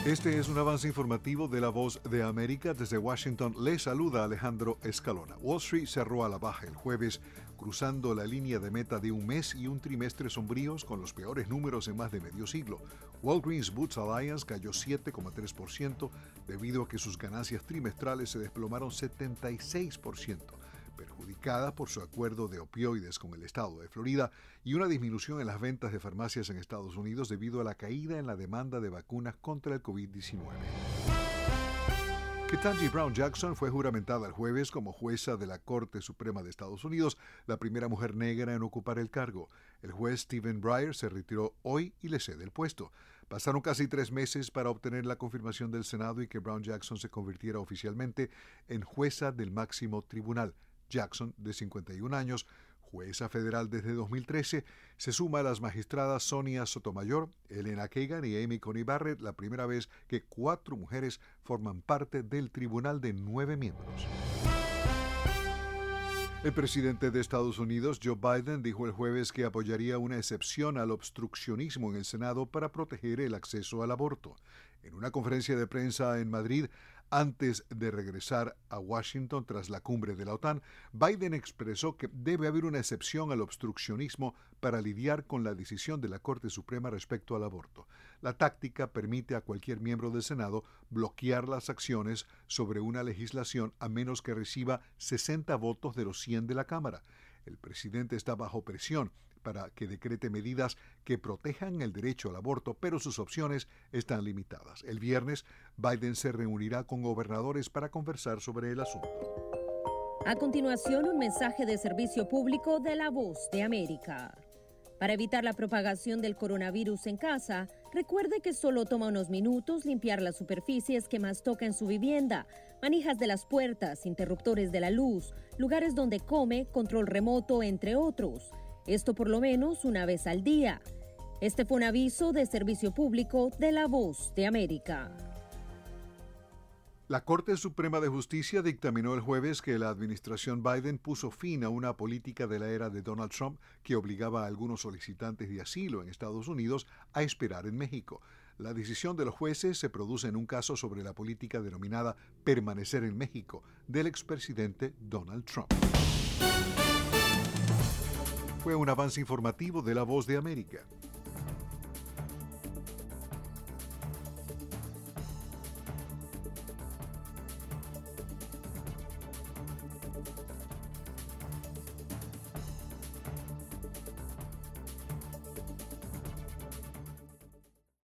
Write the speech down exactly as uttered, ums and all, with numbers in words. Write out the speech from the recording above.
Este es un avance informativo de La Voz de América. Desde Washington le saluda Alejandro Escalona. Wall Street cerró a la baja el jueves, cruzando la línea de meta de un mes y un trimestre sombríos con los peores números en más de medio siglo. Walgreens Boots Alliance cayó siete coma tres por ciento debido a que sus ganancias trimestrales se desplomaron setenta y seis por ciento. Perjudicada por su acuerdo de opioides con el estado de Florida y una disminución en las ventas de farmacias en Estados Unidos debido a la caída en la demanda de vacunas contra el covid diecinueve. Ketanji Brown Jackson fue juramentada el jueves como jueza de la Corte Suprema de Estados Unidos, la primera mujer negra en ocupar el cargo. El juez Stephen Breyer se retiró hoy y le cede el puesto. Pasaron casi tres meses para obtener la confirmación del Senado y que Brown Jackson se convirtiera oficialmente en jueza del máximo tribunal. Jackson, de cincuenta y un años, jueza federal desde dos mil trece, se suma a las magistradas Sonia Sotomayor, Elena Kagan y Amy Coney Barrett, la primera vez que cuatro mujeres forman parte del tribunal de nueve miembros. El presidente de Estados Unidos, Joe Biden, dijo el jueves que apoyaría una excepción al obstruccionismo en el Senado para proteger el acceso al aborto. En una conferencia de prensa en Madrid, antes de regresar a Washington tras la cumbre de la OTAN, Biden expresó que debe haber una excepción al obstruccionismo para lidiar con la decisión de la Corte Suprema respecto al aborto. La táctica permite a cualquier miembro del Senado bloquear las acciones sobre una legislación a menos que reciba sesenta votos de los cien de la Cámara. El presidente está bajo presión para que decrete medidas que protejan el derecho al aborto, pero sus opciones están limitadas. El viernes, Biden se reunirá con gobernadores para conversar sobre el asunto. A continuación, un mensaje de servicio público de La Voz de América. Para evitar la propagación del coronavirus en casa, recuerde que solo toma unos minutos limpiar las superficies que más toca en su vivienda, manijas de las puertas, interruptores de la luz, lugares donde come, control remoto, entre otros. Esto por lo menos una vez al día. Este fue un aviso de servicio público de La Voz de América. La Corte Suprema de Justicia dictaminó el jueves que la administración Biden puso fin a una política de la era de Donald Trump que obligaba a algunos solicitantes de asilo en Estados Unidos a esperar en México. La decisión de los jueces se produce en un caso sobre la política denominada permanecer en México del expresidente Donald Trump. Fue un avance informativo de La Voz de América.